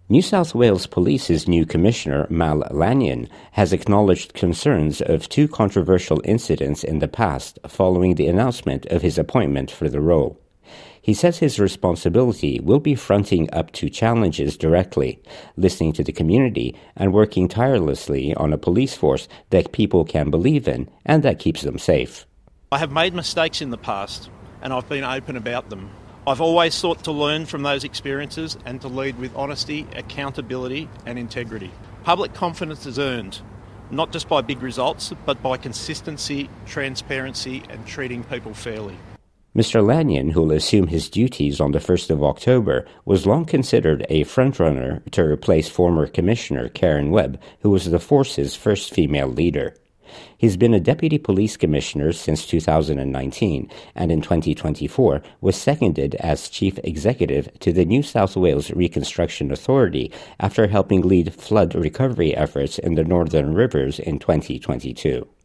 New South Wales Police's new Commissioner, Mal Lanyon, has acknowledged concerns of two controversial incidents in the past following the announcement of his appointment for the role. He says his responsibility will be fronting up to challenges directly, listening to the community, and working tirelessly on a police force that people can believe in and that keeps them safe. I have made mistakes in the past, and I've been open about them. I've always sought to learn from those experiences and to lead with honesty, accountability and integrity. Public confidence is earned, not just by big results, but by consistency, transparency and treating people fairly. Mr. Lanyon, who will assume his duties on the 1st of October, was long considered a frontrunner to replace former Commissioner Karen Webb, who was the force's first female leader. He's been a Deputy Police Commissioner since 2019 and in 2024 was seconded as Chief Executive to the New South Wales Reconstruction Authority after helping lead flood recovery efforts in the Northern Rivers in 2022.